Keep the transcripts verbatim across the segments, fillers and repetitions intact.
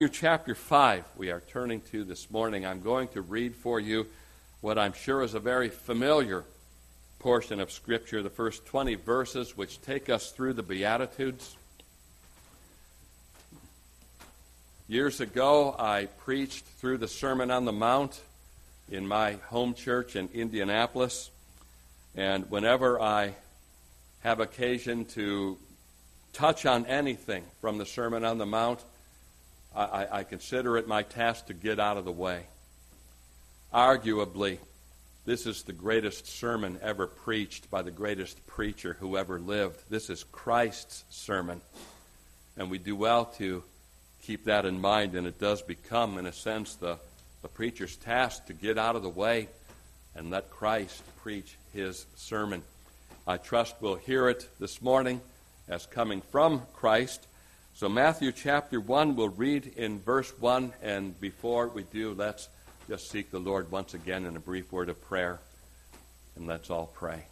Chapter five we are turning to this morning. I'm going to read for you what I'm sure is a very familiar portion of Scripture, the first twenty verses which take us through the Beatitudes. Years ago, I preached through the Sermon on the Mount in my home church in Indianapolis, and whenever I have occasion to touch on anything from the Sermon on the Mount, I, I consider it my task to get out of the way. Arguably, this is the greatest sermon ever preached by the greatest preacher who ever lived. This is Christ's sermon, and we do well to keep that in mind, and it does become, in a sense, the, the preacher's task to get out of the way and let Christ preach his sermon. I trust we'll hear it this morning as coming from Christ. So Matthew chapter one, we'll read in verse one, and before we do, let's just seek the Lord once again in a brief word of prayer, and let's all pray.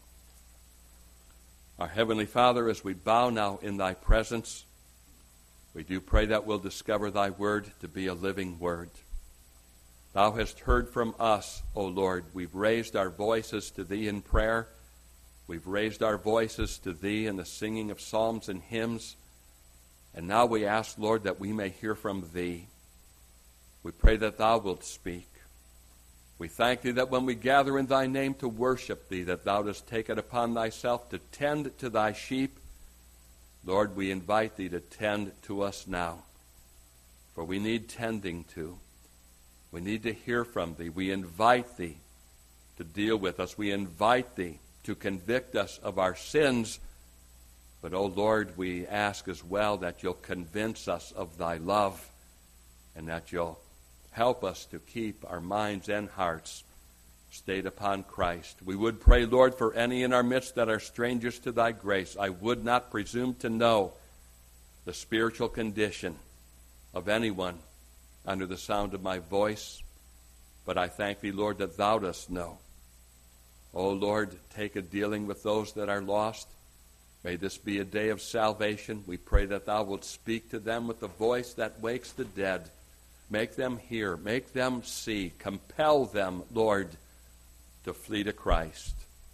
Our Heavenly Father, as we bow now in thy presence, we do pray that we'll discover thy word to be a living word. Thou hast heard from us, O Lord. We've raised our voices to thee in prayer. We've raised our voices to thee in the singing of psalms and hymns. And now we ask, Lord, that we may hear from thee. We pray that thou wilt speak. We thank thee that when we gather in thy name to worship thee, that thou dost take it upon thyself to tend to thy sheep. Lord, we invite thee to tend to us now, for we need tending to. We need to hear from thee. We invite thee to deal with us. We invite thee to convict us of our sins. But, O Lord, we ask as well that you'll convince us of thy love, and that you'll help us to keep our minds and hearts stayed upon Christ. We would pray, Lord, for any in our midst that are strangers to thy grace. I would not presume to know the spiritual condition of anyone under the sound of my voice, but I thank thee, Lord, that thou dost know. O Lord, take a dealing with those that are lost. May this be a day of salvation. We pray that thou wilt speak to them with the voice that wakes the dead. Make them hear. Make them see. Compel them, Lord, to flee to Christ.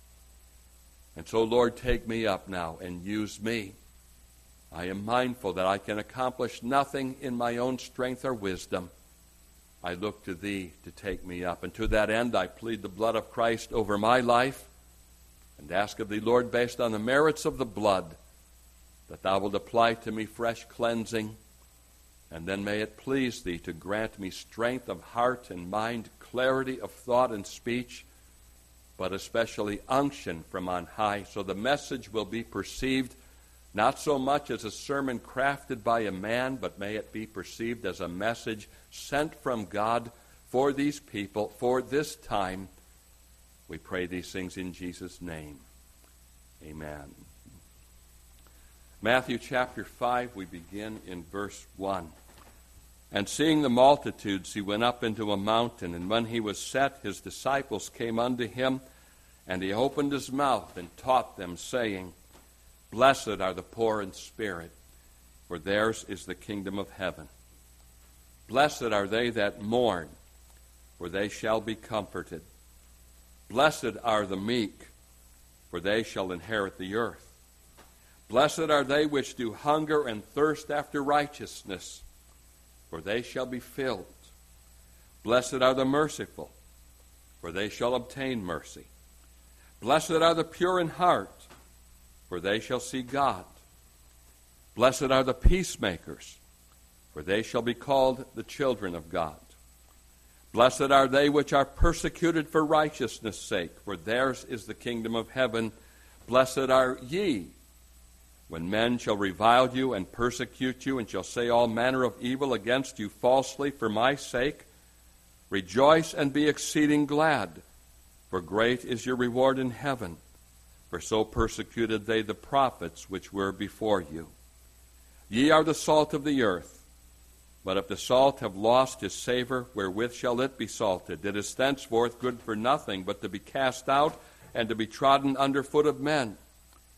And so, Lord, take me up now and use me. I am mindful that I can accomplish nothing in my own strength or wisdom. I look to thee to take me up. And to that end, I plead the blood of Christ over my life, and ask of thee, Lord, based on the merits of the blood, that thou wilt apply to me fresh cleansing, and then may it please thee to grant me strength of heart and mind, clarity of thought and speech, but especially unction from on high, so the message will be perceived not so much as a sermon crafted by a man, but may it be perceived as a message sent from God for these people, for this time. We pray these things in Jesus' name. Amen. Matthew chapter five, we begin in verse one. And seeing the multitudes, he went up into a mountain, and when he was set, his disciples came unto him, and he opened his mouth and taught them, saying, Blessed are the poor in spirit, for theirs is the kingdom of heaven. Blessed are they that mourn, for they shall be comforted. Blessed are the meek, for they shall inherit the earth. Blessed are they which do hunger and thirst after righteousness, for they shall be filled. Blessed are the merciful, for they shall obtain mercy. Blessed are the pure in heart, for they shall see God. Blessed are the peacemakers, for they shall be called the children of God. Blessed are they which are persecuted for righteousness' sake, for theirs is the kingdom of heaven. Blessed are ye, when men shall revile you and persecute you, and shall say all manner of evil against you falsely for my sake. Rejoice and be exceeding glad, for great is your reward in heaven. For so persecuted they the prophets which were before you. Ye are the salt of the earth. But if the salt have lost his savor, wherewith shall it be salted? It is thenceforth good for nothing, but to be cast out and to be trodden under foot of men.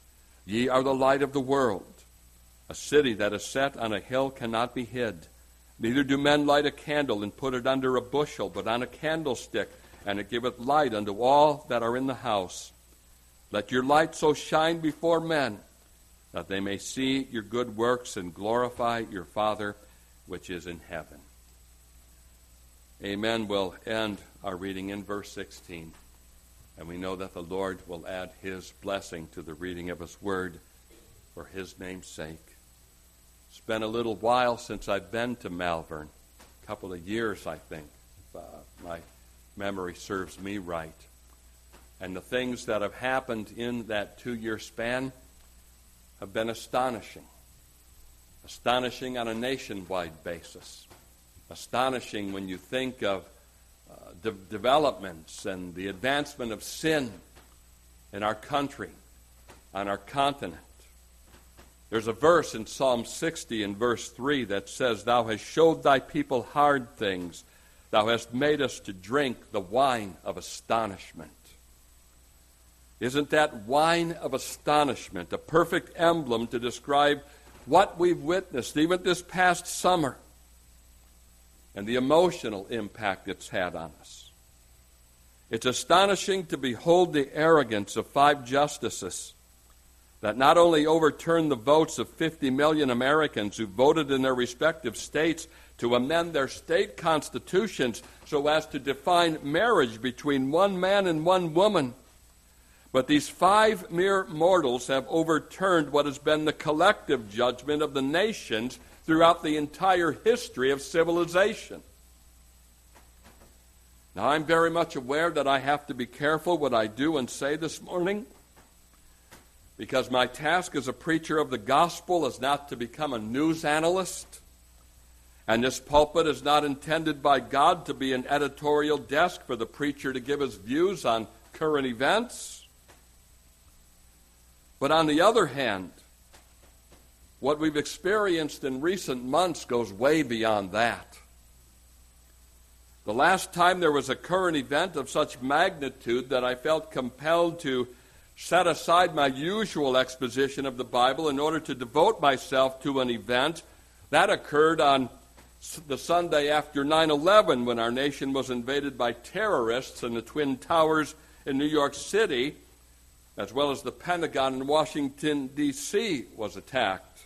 Ye are the light of the world. A city that is set on a hill cannot be hid. Neither do men light a candle and put it under a bushel, but on a candlestick, and it giveth light unto all that are in the house. Let your light so shine before men, that they may see your good works and glorify your Father which is in heaven. Amen. We'll end our reading in verse sixteen. And we know that the Lord will add his blessing to the reading of his word for his name's sake. It's been a little while since I've been to Malvern. A couple of years, I think, if uh, my memory serves me right. And the things that have happened in that two-year span have been astonishing. Astonishing on a nationwide basis. Astonishing when you think of uh, de- developments and the advancement of sin in our country, on our continent. There's a verse in Psalm sixty in verse three that says, Thou hast showed thy people hard things. Thou hast made us to drink the wine of astonishment. Isn't that wine of astonishment a perfect emblem to describe what we've witnessed, even this past summer, and the emotional impact it's had on us? It's astonishing to behold the arrogance of five justices that not only overturned the votes of fifty million Americans who voted in their respective states to amend their state constitutions so as to define marriage between one man and one woman, but these five mere mortals have overturned what has been the collective judgment of the nations throughout the entire history of civilization. Now, I'm very much aware that I have to be careful what I do and say this morning, because my task as a preacher of the gospel is not to become a news analyst, and this pulpit is not intended by God to be an editorial desk for the preacher to give his views on current events. But on the other hand, what we've experienced in recent months goes way beyond that. The last time there was a current event of such magnitude that I felt compelled to set aside my usual exposition of the Bible in order to devote myself to an event, that occurred on the Sunday after nine eleven, when our nation was invaded by terrorists and the Twin Towers in New York City, as well as the Pentagon in Washington, D C was attacked.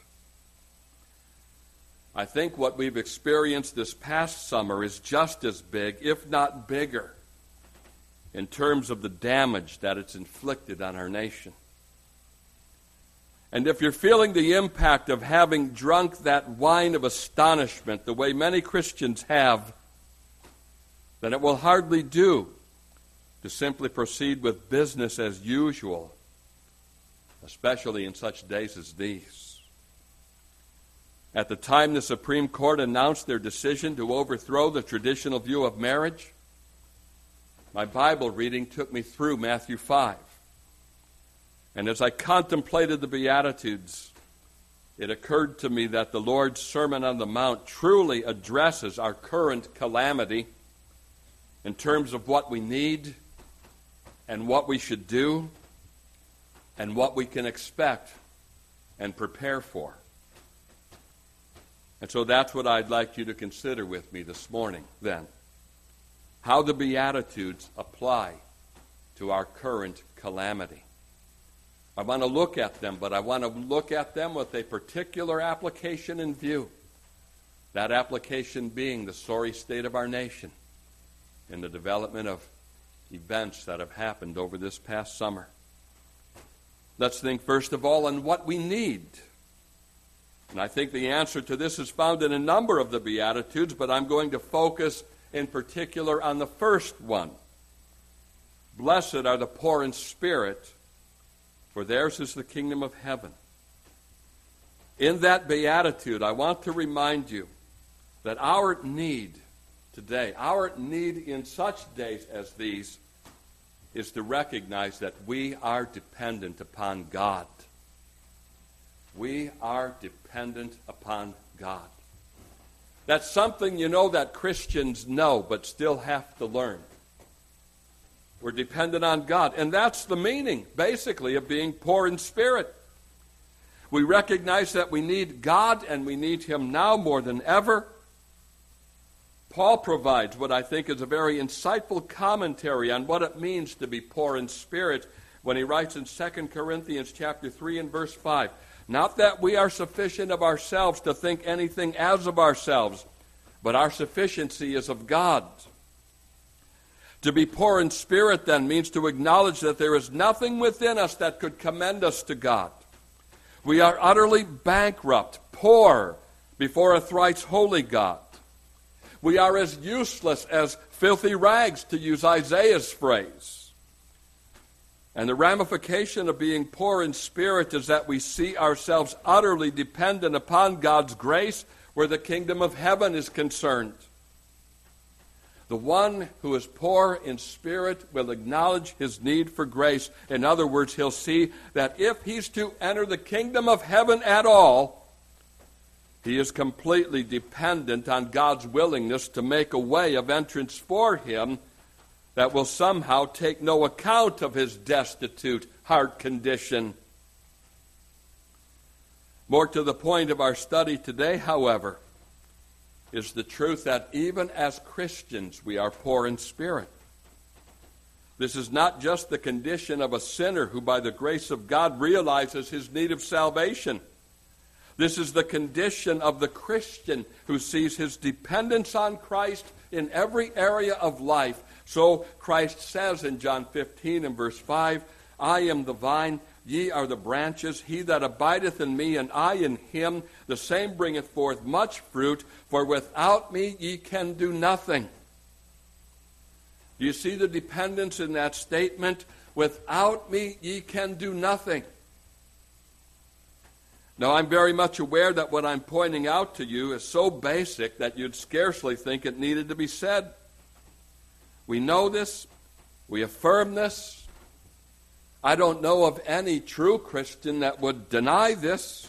I think what we've experienced this past summer is just as big, if not bigger, in terms of the damage that it's inflicted on our nation. And if you're feeling the impact of having drunk that wine of astonishment the way many Christians have, then it will hardly do to simply proceed with business as usual, especially in such days as these. At the time the Supreme Court announced their decision to overthrow the traditional view of marriage, my Bible reading took me through Matthew five. And as I contemplated the Beatitudes, it occurred to me that the Lord's Sermon on the Mount truly addresses our current calamity in terms of what we need and what we should do and what we can expect and prepare for. And so that's what I'd like you to consider with me this morning, then. How the Beatitudes apply to our current calamity. I want to look at them, but I want to look at them with a particular application in view. That application being the sorry state of our nation in the development of events that have happened over this past summer. Let's think first of all on what we need. And I think the answer to this is found in a number of the Beatitudes, but I'm going to focus in particular on the first one. Blessed are the poor in spirit, for theirs is the kingdom of heaven. In that beatitude, I want to remind you that our need today, our need in such days as these, is to recognize that we are dependent upon God. We are dependent upon God. That's something, you know, that Christians know but still have to learn. We're dependent on God. And that's the meaning, basically, of being poor in spirit. We recognize that we need God, and we need Him now more than ever. Paul provides what I think is a very insightful commentary on what it means to be poor in spirit when he writes in Second Corinthians chapter three and verse five, "Not that we are sufficient of ourselves to think anything as of ourselves, but our sufficiency is of God." To be poor in spirit, then, means to acknowledge that there is nothing within us that could commend us to God. We are utterly bankrupt, poor, before a thrice holy God. We are as useless as filthy rags, to use Isaiah's phrase. And the ramification of being poor in spirit is that we see ourselves utterly dependent upon God's grace where the kingdom of heaven is concerned. The one who is poor in spirit will acknowledge his need for grace. In other words, he'll see that if he's to enter the kingdom of heaven at all, he is completely dependent on God's willingness to make a way of entrance for him that will somehow take no account of his destitute heart condition. More to the point of our study today, however, is the truth that even as Christians we are poor in spirit. This is not just the condition of a sinner who by the grace of God realizes his need of salvation. This is the condition of the Christian who sees his dependence on Christ in every area of life. So Christ says in John fifteen and verse five, "I am the vine, ye are the branches. He that abideth in me, and I in him, the same bringeth forth much fruit, for without me ye can do nothing." Do you see the dependence in that statement? Without me ye can do nothing. Now, I'm very much aware that what I'm pointing out to you is so basic that you'd scarcely think it needed to be said. We know this. We affirm this. I don't know of any true Christian that would deny this.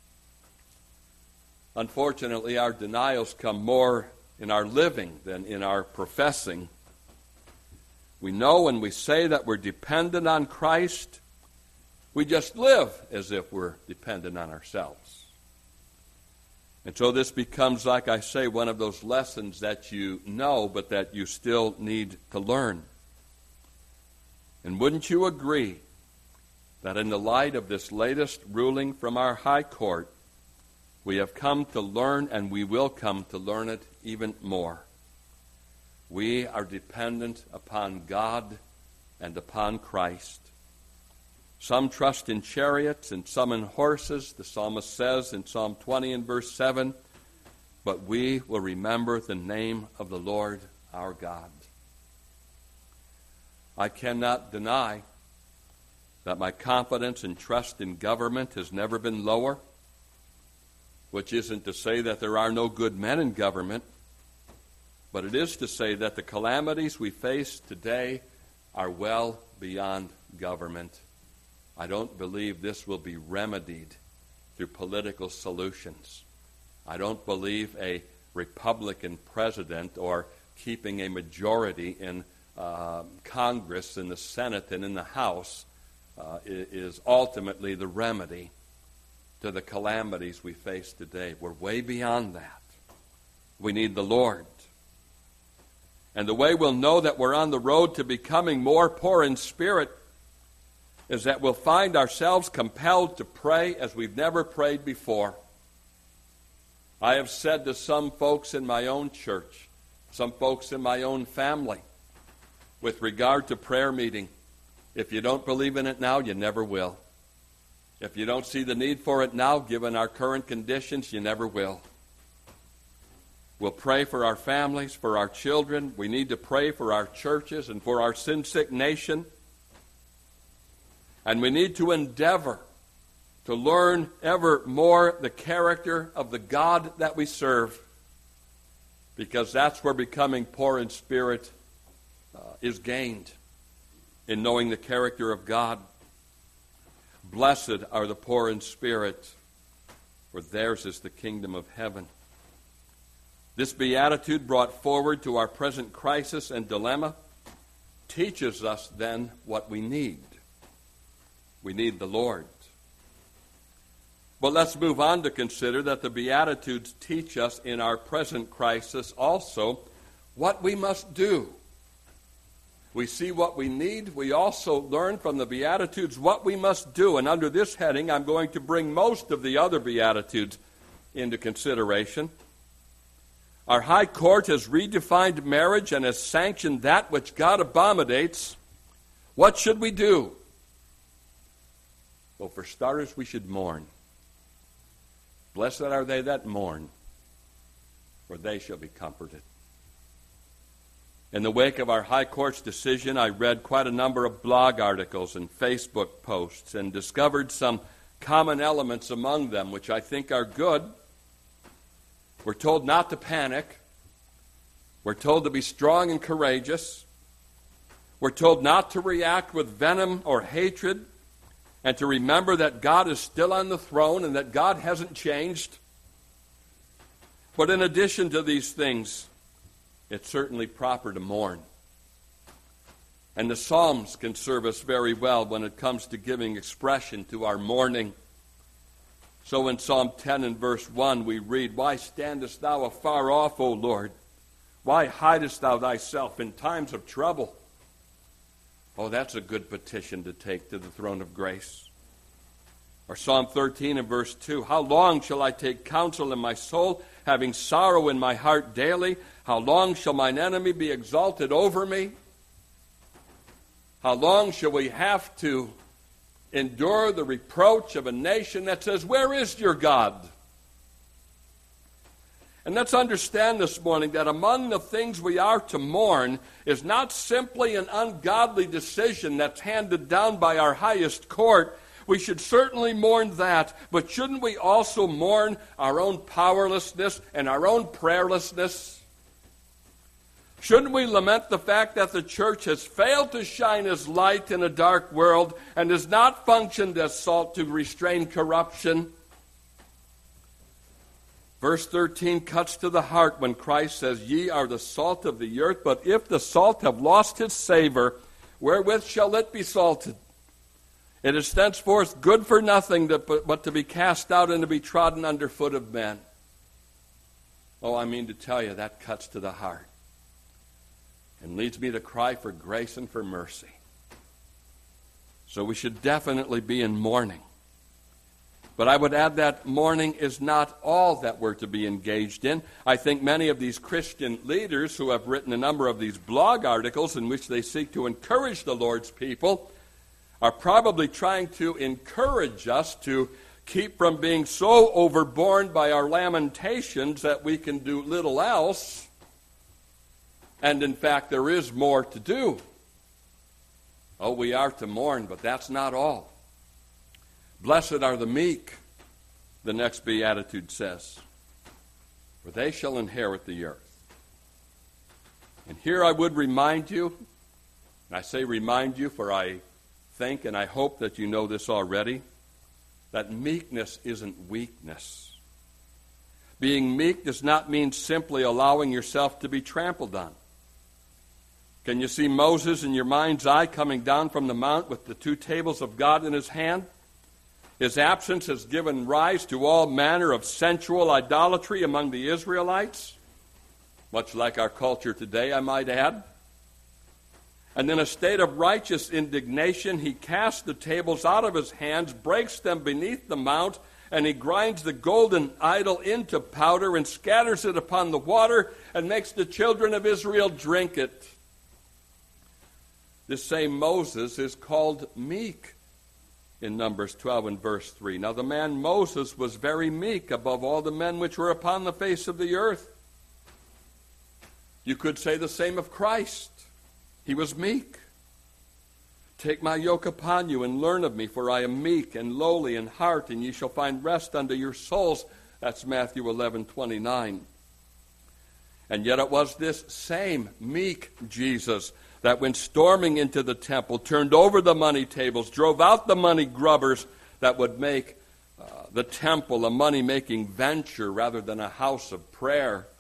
Unfortunately, our denials come more in our living than in our professing. We know when we say that we're dependent on Christ, we just live as if we're dependent on ourselves. And so this becomes, like I say, one of those lessons that you know, but that you still need to learn. And wouldn't you agree that in the light of this latest ruling from our high court, we have come to learn, and we will come to learn it even more? We are dependent upon God and upon Christ. Some trust in chariots and some in horses, the psalmist says in Psalm twenty and verse seven, but we will remember the name of the Lord our God. I cannot deny that my confidence and trust in government has never been lower, which isn't to say that there are no good men in government, but it is to say that the calamities we face today are well beyond government. I don't believe this will be remedied through political solutions. I don't believe a Republican president or keeping a majority in uh, Congress, in the Senate, and in the House uh, is ultimately the remedy to the calamities we face today. We're way beyond that. We need the Lord. And the way we'll know that we're on the road to becoming more poor in spirit is that we'll find ourselves compelled to pray as we've never prayed before. I have said to some folks in my own church, some folks in my own family, with regard to prayer meeting, if you don't believe in it now, you never will. If you don't see the need for it now, given our current conditions, you never will. We'll pray for our families, for our children. We need to pray for our churches and for our sin-sick nation. And we need to endeavor to learn ever more the character of the God that we serve, because that's where becoming poor in spirit uh, is gained, in knowing the character of God. Blessed are the poor in spirit, for theirs is the kingdom of heaven. This beatitude brought forward to our present crisis and dilemma teaches us then what we need. We need the Lord. But let's move on to consider that the Beatitudes teach us in our present crisis also what we must do. We see what we need. We also learn from the Beatitudes what we must do. And under this heading, I'm going to bring most of the other Beatitudes into consideration. Our High Court has redefined marriage and has sanctioned that which God abominates. What should we do? Well, for starters, we should mourn. Blessed are they that mourn, for they shall be comforted. In the wake of our High Court's decision, I read quite a number of blog articles and Facebook posts and discovered some common elements among them, which I think are good. We're told not to panic. We're told to be strong and courageous. We're told not to react with venom or hatred, and to remember that God is still on the throne and that God hasn't changed. But in addition to these things, it's certainly proper to mourn. And the Psalms can serve us very well when it comes to giving expression to our mourning. So in Psalm ten and verse one we read, "Why standest thou afar off, O Lord? Why hidest thou thyself in times of trouble?" Oh, that's a good petition to take to the throne of grace. Or Psalm thirteen and verse two, "How long shall I take counsel in my soul, having sorrow in my heart daily? How long shall mine enemy be exalted over me?" How long shall we have to endure the reproach of a nation that says, "Where is your God?" And let's understand this morning that among the things we are to mourn is not simply an ungodly decision that's handed down by our highest court. We should certainly mourn that, but shouldn't we also mourn our own powerlessness and our own prayerlessness? Shouldn't we lament the fact that the church has failed to shine as light in a dark world and has not functioned as salt to restrain corruption? Verse thirteen cuts to the heart when Christ says, "Ye are the salt of the earth, but if the salt have lost its savor, wherewith shall it be salted? It is thenceforth good for nothing but to be cast out and to be trodden under foot of men." Oh, I mean to tell you, that cuts to the heart and leads me to cry for grace and for mercy. So we should definitely be in mourning. But I would add that mourning is not all that we're to be engaged in. I think many of these Christian leaders who have written a number of these blog articles in which they seek to encourage the Lord's people are probably trying to encourage us to keep from being so overborne by our lamentations that we can do little else. And in fact, there is more to do. Oh, we are to mourn, but that's not all. "Blessed are the meek," the next beatitude says, "for they shall inherit the earth." And here I would remind you, and I say remind you for I think and I hope that you know this already, that meekness isn't weakness. Being meek does not mean simply allowing yourself to be trampled on. Can you see Moses in your mind's eye coming down from the mount with the two tables of God in his hand? His absence has given rise to all manner of sensual idolatry among the Israelites, much like our culture today, I might add. And in a state of righteous indignation, he casts the tables out of his hands, breaks them beneath the mount, and he grinds the golden idol into powder and scatters it upon the water and makes the children of Israel drink it. This same Moses is called meek in Numbers twelve and verse three. Now the man Moses was very meek above all the men which were upon the face of the earth. You could say the same of Christ. He was meek. "Take my yoke upon you and learn of me, for I am meek and lowly in heart, and ye shall find rest unto your souls." That's Matthew eleven twenty-nine. And yet it was this same meek Jesus that went storming into the temple, turned over the money tables, drove out the money grubbers that would make uh, the temple a money-making venture rather than a house of prayer.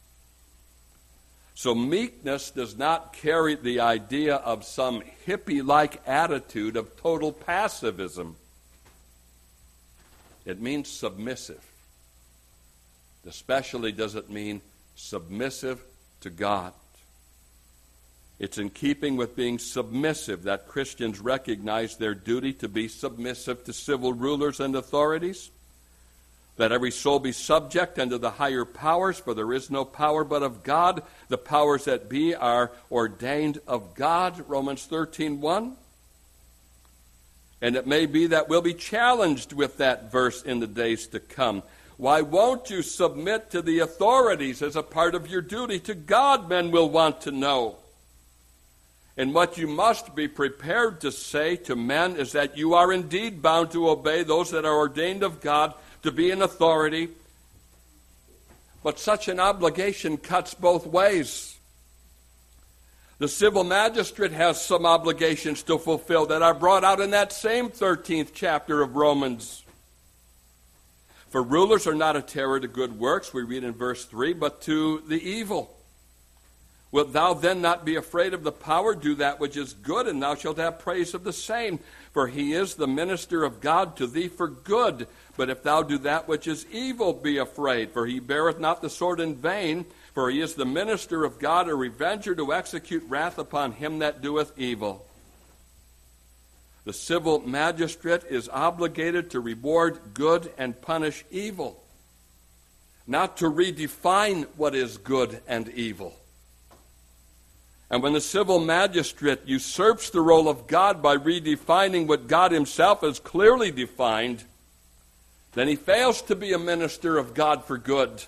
So meekness does not carry the idea of some hippie-like attitude of total passivism. It means submissive. Especially does it mean submissive to God. It's in keeping with being submissive that Christians recognize their duty to be submissive to civil rulers and authorities, that every soul be subject unto the higher powers, for there is no power but of God. The powers that be are ordained of God, Romans thirteen one. And it may be that we'll be challenged with that verse in the days to come. Why won't you submit to the authorities as a part of your duty to God, men will want to know. And what you must be prepared to say to men is that you are indeed bound to obey those that are ordained of God to be in authority. But such an obligation cuts both ways. The civil magistrate has some obligations to fulfill that are brought out in that same thirteenth chapter of Romans. For rulers are not a terror to good works, we read in verse three, but to the evil. Wilt thou then not be afraid of the power? Do that which is good, and thou shalt have praise of the same. For he is the minister of God to thee for good. But if thou do that which is evil, be afraid. For he beareth not the sword in vain. For he is the minister of God, a revenger to execute wrath upon him that doeth evil. The civil magistrate is obligated to reward good and punish evil, not to redefine what is good and evil. And when the civil magistrate usurps the role of God by redefining what God himself has clearly defined, then he fails to be a minister of God for good.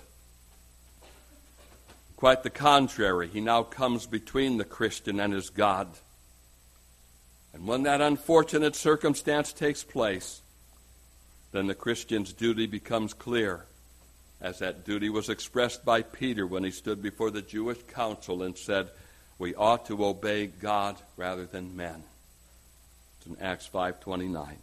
Quite the contrary, he now comes between the Christian and his God. And when that unfortunate circumstance takes place, then the Christian's duty becomes clear, as that duty was expressed by Peter when he stood before the Jewish council and said, we ought to obey God rather than men. It's in Acts five twenty-nine.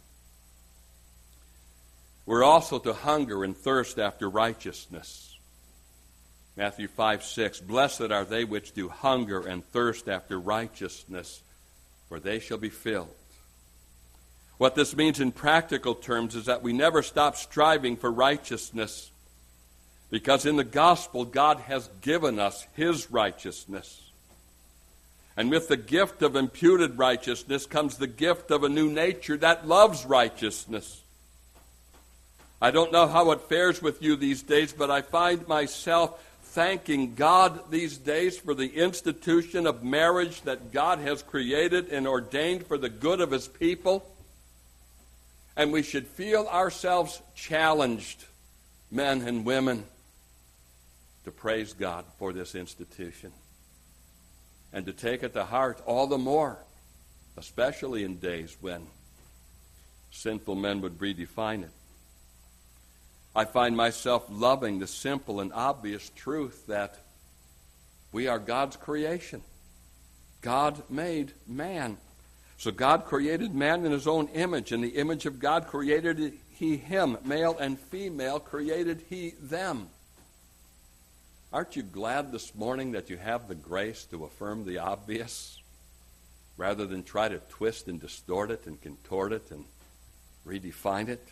We're also to hunger and thirst after righteousness. Matthew five six, blessed are they which do hunger and thirst after righteousness, for they shall be filled. What this means in practical terms is that we never stop striving for righteousness, because in the gospel God has given us his righteousness. And with the gift of imputed righteousness comes the gift of a new nature that loves righteousness. I don't know how it fares with you these days, but I find myself thanking God these days for the institution of marriage that God has created and ordained for the good of his people. And we should feel ourselves challenged, men and women, to praise God for this institution. And to take it to heart all the more, especially in days when sinful men would redefine it. I find myself loving the simple and obvious truth that we are God's creation. God made man. So God created man in his own image. In the image of God created he him. Male and female created he them. Aren't you glad this morning that you have the grace to affirm the obvious rather than try to twist and distort it and contort it and redefine it?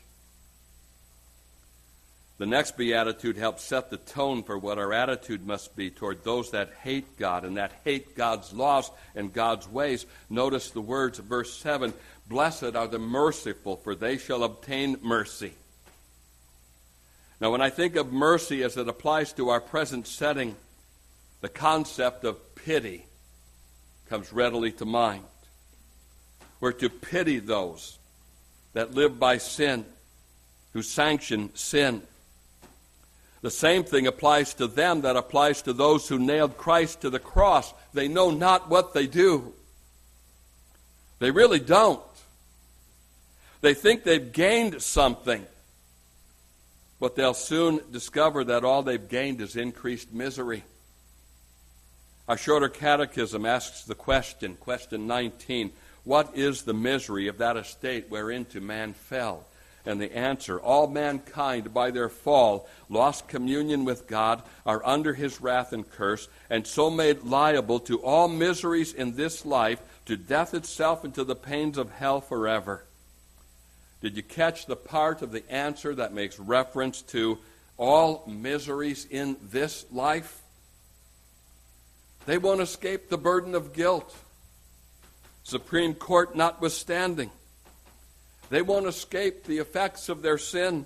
The next beatitude helps set the tone for what our attitude must be toward those that hate God and that hate God's laws and God's ways. Notice the words of verse seven, blessed are the merciful, for they shall obtain mercy. Now, when I think of mercy as it applies to our present setting, the concept of pity comes readily to mind. We're to pity those that live by sin, who sanction sin. The same thing applies to them that applies to those who nailed Christ to the cross. They know not what they do. They really don't. They think they've gained something. But they'll soon discover that all they've gained is increased misery. Our shorter catechism asks the question, question nineteen, what is the misery of that estate whereinto man fell? And the answer, all mankind by their fall lost communion with God, are under his wrath and curse, and so made liable to all miseries in this life, to death itself and to the pains of hell forever. Did you catch the part of the answer that makes reference to all miseries in this life? They won't escape the burden of guilt, Supreme Court notwithstanding. They won't escape the effects of their sin.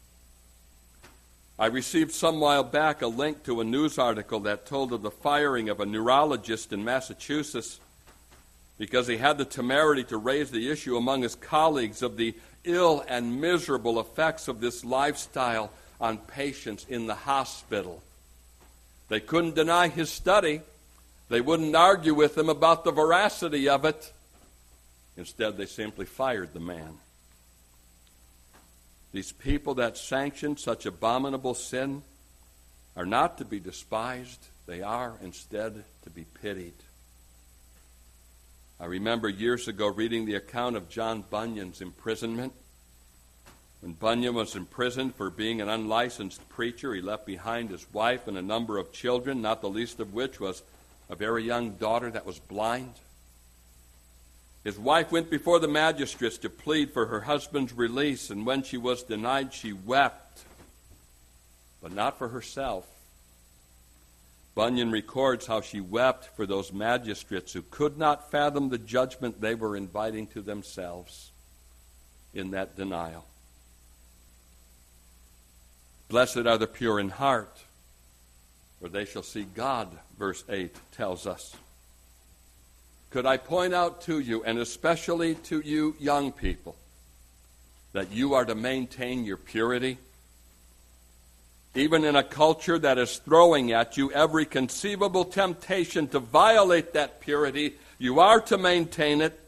I received some while back a link to a news article that told of the firing of a neurologist in Massachusetts because he had the temerity to raise the issue among his colleagues of the ill and miserable effects of this lifestyle on patients in the hospital. They couldn't deny his study. They wouldn't argue with him about the veracity of it. Instead, they simply fired the man. These people that sanction such abominable sin are not to be despised. They are instead to be pitied. I remember years ago reading the account of John Bunyan's imprisonment. When Bunyan was imprisoned for being an unlicensed preacher, he left behind his wife and a number of children, not the least of which was a very young daughter that was blind. His wife went before the magistrates to plead for her husband's release, and when she was denied, she wept, but not for herself. Bunyan records how she wept for those magistrates who could not fathom the judgment they were inviting to themselves in that denial. Blessed are the pure in heart, for they shall see God, verse eight tells us. Could I point out to you, and especially to you young people, that you are to maintain your purity? Even in a culture that is throwing at you every conceivable temptation to violate that purity, you are to maintain it.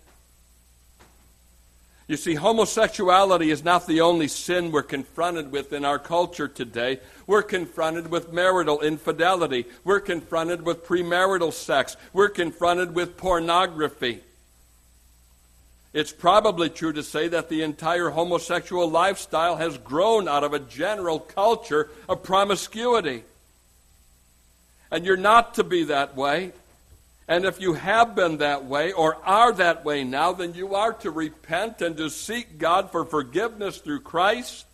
You see, homosexuality is not the only sin we're confronted with in our culture today. We're confronted with marital infidelity. We're confronted with premarital sex. We're confronted with pornography. It's probably true to say that the entire homosexual lifestyle has grown out of a general culture of promiscuity. And you're not to be that way. And if you have been that way or are that way now, then you are to repent and to seek God for forgiveness through Christ.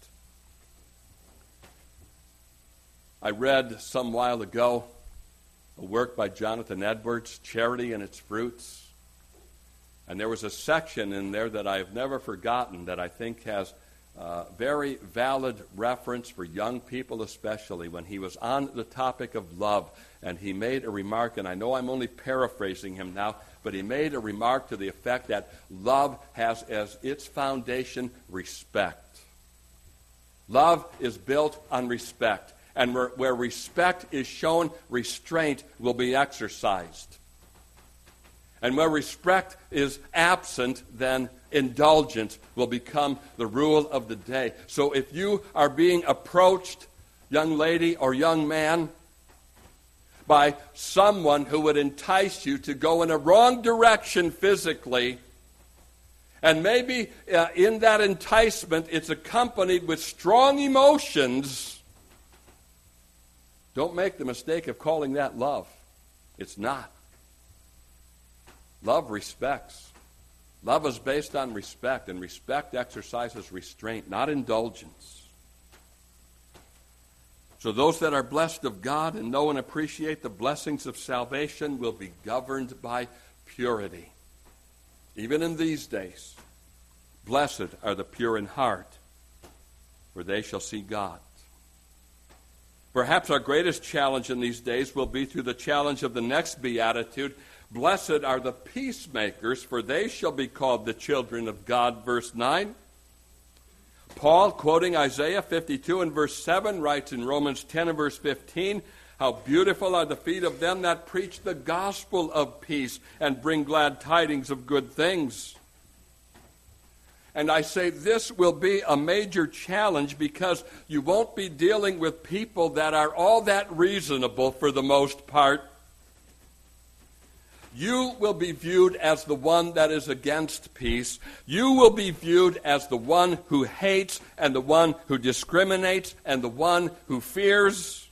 I read some while ago a work by Jonathan Edwards, Charity and Its Fruits. And there was a section in there that I've never forgotten that I think has uh, very valid reference for young people especially, when he was on the topic of love. And he made a remark, and I know I'm only paraphrasing him now, but he made a remark to the effect that love has as its foundation respect. Love is built on respect. And where, where respect is shown, restraint will be exercised. And where respect is absent, then indulgence will become the rule of the day. So if you are being approached, young lady or young man, by someone who would entice you to go in a wrong direction physically, and maybe uh, in that enticement it's accompanied with strong emotions, don't make the mistake of calling that love. It's not. Love respects. Love is based on respect, and respect exercises restraint, not indulgence. So those that are blessed of God and know and appreciate the blessings of salvation will be governed by purity. Even in these days, blessed are the pure in heart, for they shall see God. Perhaps our greatest challenge in these days will be through the challenge of the next beatitude. Blessed are the peacemakers, for they shall be called the children of God, verse nine. Paul, quoting Isaiah fifty-two and verse seven, writes in Romans ten and verse fifteen, how beautiful are the feet of them that preach the gospel of peace and bring glad tidings of good things. And I say this will be a major challenge because you won't be dealing with people that are all that reasonable for the most part. You will be viewed as the one that is against peace. You will be viewed as the one who hates and the one who discriminates and the one who fears.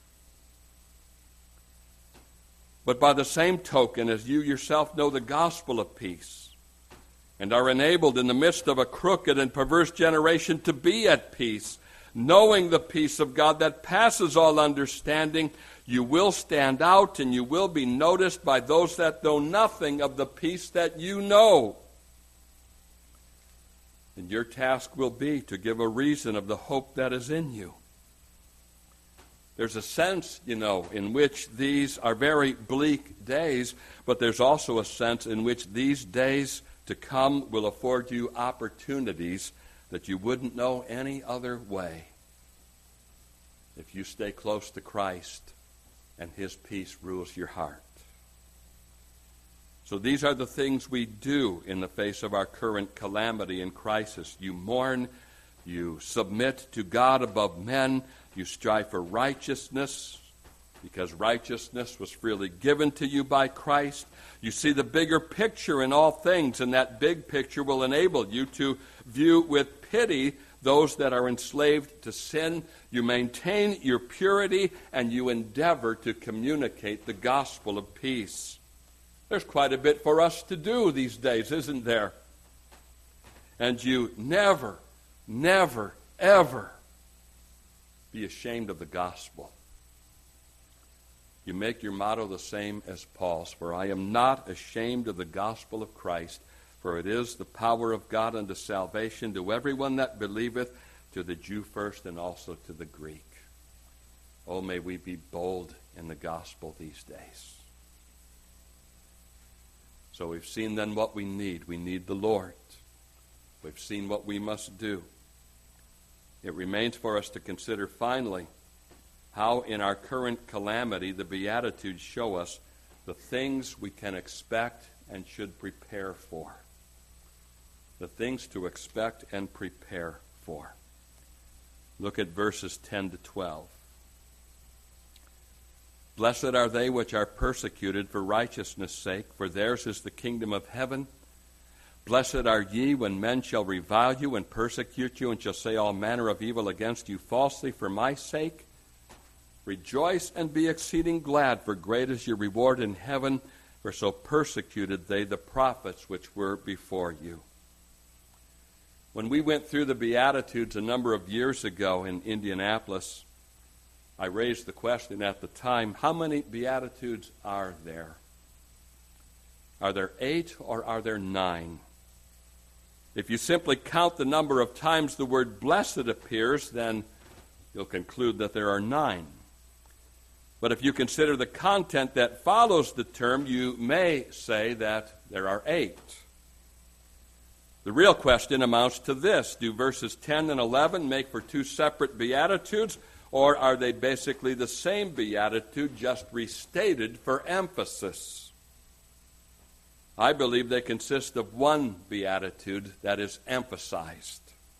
But by the same token, as you yourself know the gospel of peace, and are enabled in the midst of a crooked and perverse generation to be at peace, knowing the peace of God that passes all understanding. You will stand out and you will be noticed by those that know nothing of the peace that you know. And your task will be to give a reason of the hope that is in you. There's a sense, you know, in which these are very bleak days, but there's also a sense in which these days to come will afford you opportunities that you wouldn't know any other way if you stay close to Christ and his peace rules your heart. So these are the things we do in the face of our current calamity and crisis. You mourn, you submit to God above men, you strive for righteousness because righteousness was freely given to you by Christ. You see the bigger picture in all things, and that big picture will enable you to view with pity those that are enslaved to sin. You maintain your purity, and you endeavor to communicate the gospel of peace. There's quite a bit for us to do these days, isn't there? And you never, never, ever be ashamed of the gospel. You make your motto the same as Paul's, for I am not ashamed of the gospel of Christ, for it is the power of God unto salvation to everyone that believeth, to the Jew first and also to the Greek. Oh, may we be bold in the gospel these days. So we've seen then what we need. We need the Lord. We've seen what we must do. It remains for us to consider finally how in our current calamity the Beatitudes show us the things we can expect and should prepare for. The things to expect and prepare for. Look at verses ten to twelve. Blessed are they which are persecuted for righteousness' sake, for theirs is the kingdom of heaven. Blessed are ye when men shall revile you and persecute you, and shall say all manner of evil against you falsely for my sake. Rejoice and be exceeding glad, for great is your reward in heaven, for so persecuted they the prophets which were before you. When we went through the Beatitudes a number of years ago in Indianapolis, I raised the question at the time, how many Beatitudes are there? Are there eight or are there nine? If you simply count the number of times the word blessed appears, then you'll conclude that there are nine. But if you consider the content that follows the term, you may say that there are eight. The real question amounts to this. Do verses ten and eleven make for two separate Beatitudes, or are they basically the same beatitude, just restated for emphasis? I believe they consist of one beatitude that is emphasized.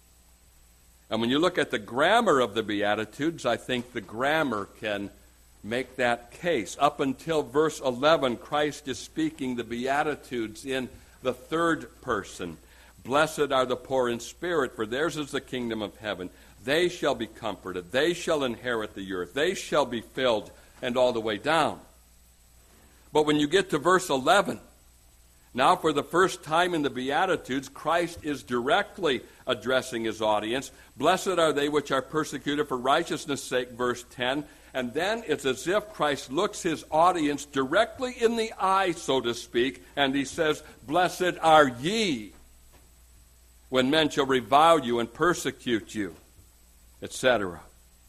And when you look at the grammar of the Beatitudes, I think the grammar can make that case. Up until verse eleven, Christ is speaking the Beatitudes in the third person. Blessed are the poor in spirit, for theirs is the kingdom of heaven. They shall be comforted. They shall inherit the earth. They shall be filled, and all the way down. But when you get to verse eleven, now for the first time in the Beatitudes, Christ is directly addressing his audience. Blessed are they which are persecuted for righteousness' sake, verse ten. And then it's as if Christ looks his audience directly in the eye, so to speak, and he says, blessed are ye when men shall revile you and persecute you, et cetera.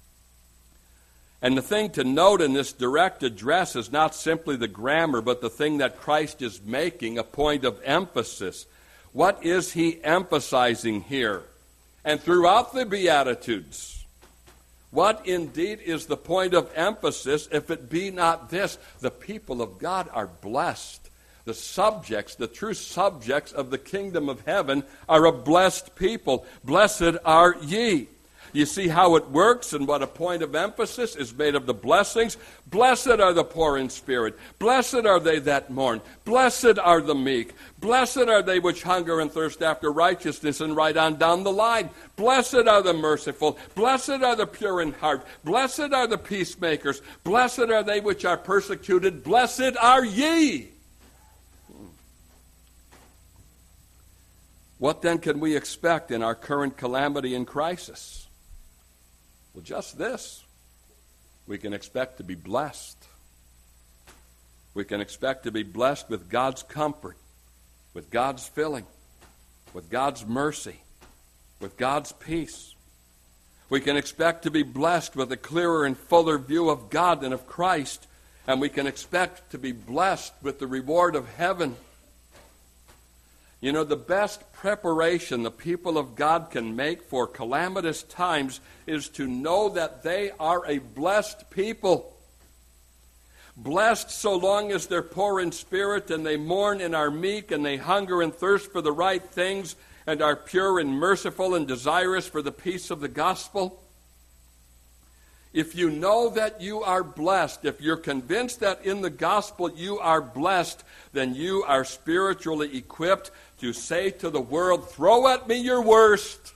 And the thing to note in this direct address is not simply the grammar, but the thing that Christ is making a point of emphasis. What is he emphasizing here? And throughout the Beatitudes, what indeed is the point of emphasis if it be not this? The people of God are blessed. The subjects, the true subjects of the kingdom of heaven are a blessed people. Blessed are ye. You see how it works and what a point of emphasis is made of the blessings? Blessed are the poor in spirit. Blessed are they that mourn. Blessed are the meek. Blessed are they which hunger and thirst after righteousness, and right on down the line. Blessed are the merciful. Blessed are the pure in heart. Blessed are the peacemakers. Blessed are they which are persecuted. Blessed are ye. What then can we expect in our current calamity and crisis? Well, just this. We can expect to be blessed. We can expect to be blessed with God's comfort, with God's filling, with God's mercy, with God's peace. We can expect to be blessed with a clearer and fuller view of God and of Christ, and we can expect to be blessed with the reward of heaven. You know, the best preparation the people of God can make for calamitous times is to know that they are a blessed people. Blessed so long as they're poor in spirit and they mourn and are meek and they hunger and thirst for the right things and are pure and merciful and desirous for the peace of the gospel. If you know that you are blessed, if you're convinced that in the gospel you are blessed, then you are spiritually equipped to say to the world, throw at me your worst.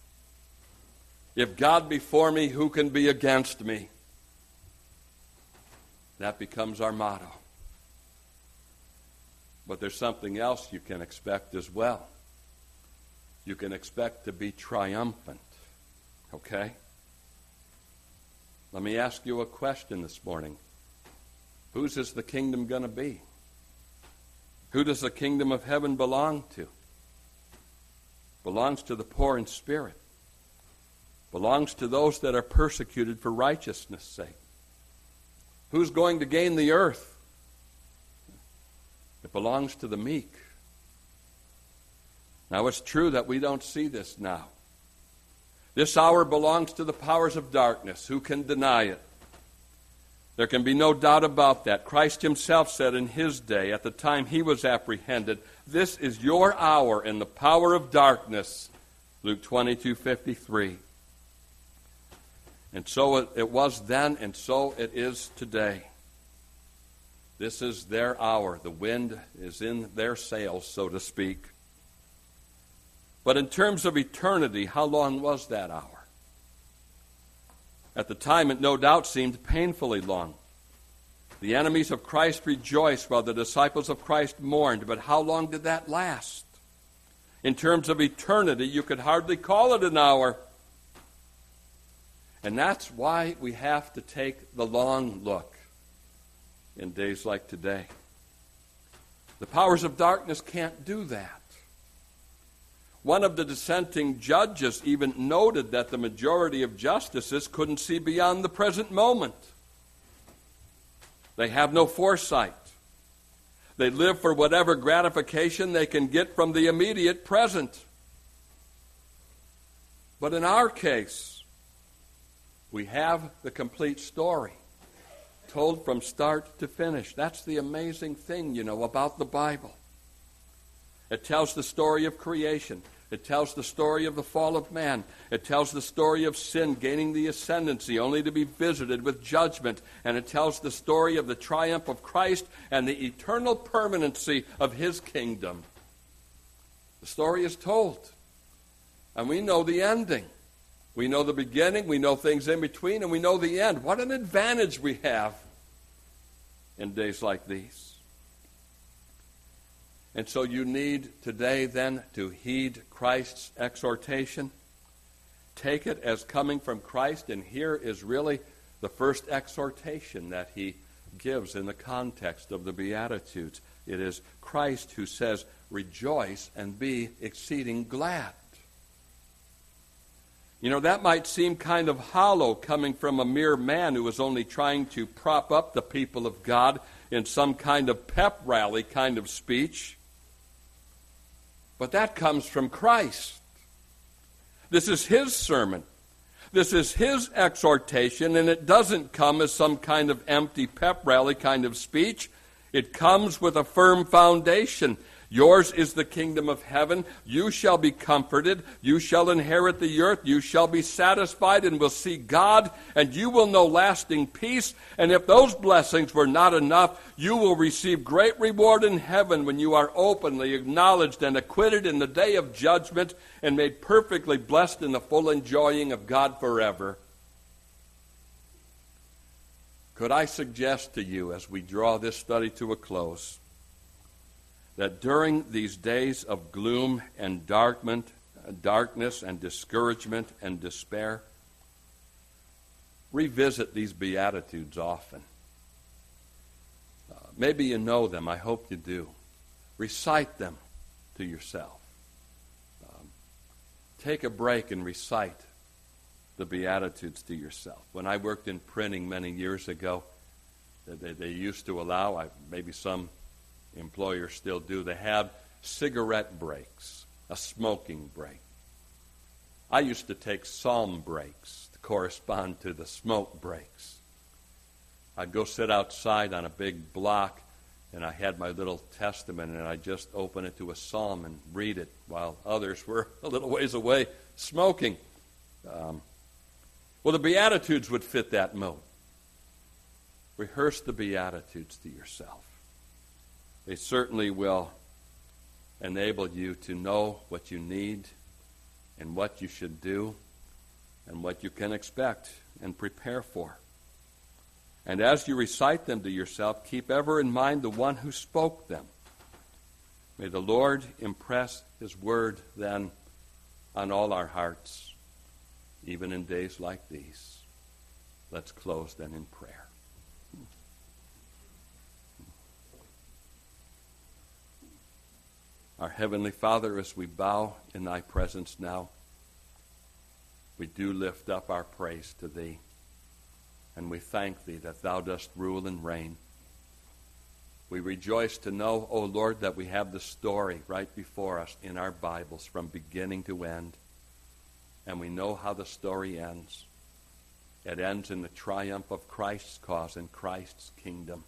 If God be for me, who can be against me? That becomes our motto. But there's something else you can expect as well. You can expect to be triumphant. Okay? Let me ask you a question this morning. Whose is the kingdom going to be? Who does the kingdom of heaven belong to? Belongs to the poor in spirit. Belongs to those that are persecuted for righteousness' sake. Who's going to gain the earth? It belongs to the meek. Now, it's true that we don't see this now. This hour belongs to the powers of darkness. Who can deny it? There can be no doubt about that. Christ himself said in his day, at the time he was apprehended, this is your hour in the power of darkness. Luke twenty-two fifty-three. And so it, it was then, and so it is today. This is their hour. The wind is in their sails, so to speak. But in terms of eternity, how long was that hour? At the time, it no doubt seemed painfully long. The enemies of Christ rejoiced while the disciples of Christ mourned. But how long did that last? In terms of eternity, you could hardly call it an hour. And that's why we have to take the long look in days like today. The powers of darkness can't do that. One of the dissenting judges even noted that the majority of justices couldn't see beyond the present moment. They have no foresight. They live for whatever gratification they can get from the immediate present. But in our case, we have the complete story, told from start to finish. That's the amazing thing, you know, about the Bible. It tells the story of creation. It tells the story of the fall of man. It tells the story of sin gaining the ascendancy, only to be visited with judgment. And it tells the story of the triumph of Christ and the eternal permanency of his kingdom. The story is told. And we know the ending. We know the beginning, we know things in between, and we know the end. What an advantage we have in days like these. And so you need today then to heed Christ's exhortation. Take it as coming from Christ, and here is really the first exhortation that he gives in the context of the Beatitudes. It is Christ who says, rejoice and be exceeding glad. You know, that might seem kind of hollow coming from a mere man who is only trying to prop up the people of God in some kind of pep rally kind of speech. But that comes from Christ. This is his sermon. This is his exhortation, and it doesn't come as some kind of empty pep rally kind of speech. It comes with a firm foundation. Yours is the kingdom of heaven. You shall be comforted. You shall inherit the earth. You shall be satisfied and will see God, and you will know lasting peace. And if those blessings were not enough, you will receive great reward in heaven when you are openly acknowledged and acquitted in the day of judgment and made perfectly blessed in the full enjoying of God forever. Could I suggest to you, as we draw this study to a close, that during these days of gloom and darkment, darkness and discouragement and despair, revisit these Beatitudes often. Uh, maybe you know them. I hope you do. Recite them to yourself. Um, take a break and recite the Beatitudes to yourself. When I worked in printing many years ago, they, they used to allow, I, maybe some employers still do, they had cigarette breaks, a smoking break. I used to take psalm breaks to correspond to the smoke breaks. I'd go sit outside on a big block, and I had my little testament, and I'd just open it to a psalm and read it while others were a little ways away smoking. Um, well, the Beatitudes would fit that mode. Rehearse the Beatitudes to yourself. They certainly will enable you to know what you need and what you should do and what you can expect and prepare for. And as you recite them to yourself, keep ever in mind the one who spoke them. May the Lord impress his word then on all our hearts, even in days like these. Let's close then in prayer. Our Heavenly Father, as we bow in thy presence now, we do lift up our praise to thee, and we thank thee that thou dost rule and reign. We rejoice to know, O Lord, that we have the story right before us in our Bibles from beginning to end, and we know how the story ends. It ends in the triumph of Christ's cause and Christ's kingdom.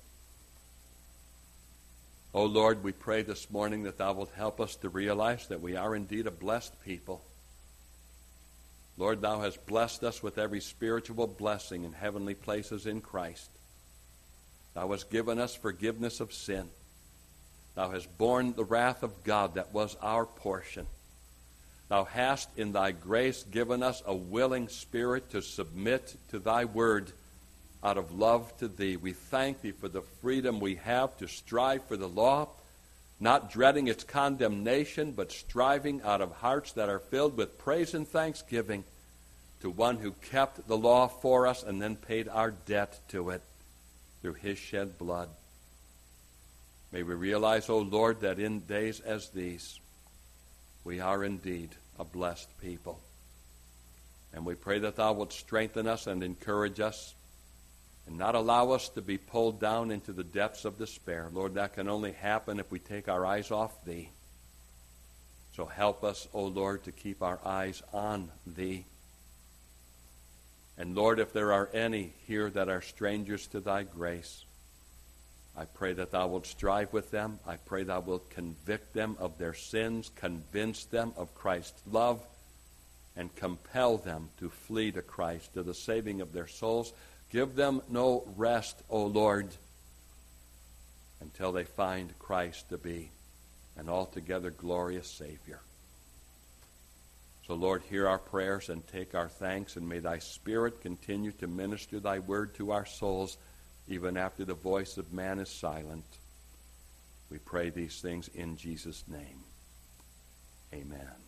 O Lord, we pray this morning that thou wilt help us to realize that we are indeed a blessed people. Lord, thou hast blessed us with every spiritual blessing in heavenly places in Christ. Thou hast given us forgiveness of sin. Thou hast borne the wrath of God that was our portion. Thou hast in thy grace given us a willing spirit to submit to thy word out of love to thee. We thank thee for the freedom we have to strive for the law, not dreading its condemnation, but striving out of hearts that are filled with praise and thanksgiving to one who kept the law for us and then paid our debt to it through his shed blood. May we realize, O Lord, that in days as these, we are indeed a blessed people. And we pray that thou wilt strengthen us and encourage us and not allow us to be pulled down into the depths of despair. Lord, that can only happen if we take our eyes off thee. So help us, O Lord, to keep our eyes on thee. And Lord, if there are any here that are strangers to thy grace, I pray that thou wilt strive with them. I pray thou wilt convict them of their sins, convince them of Christ's love, and compel them to flee to Christ, to the saving of their souls. Give them no rest, O Lord, until they find Christ to be an altogether glorious Savior. So, Lord, hear our prayers and take our thanks, and may thy Spirit continue to minister thy word to our souls, even after the voice of man is silent. We pray these things in Jesus' name. Amen.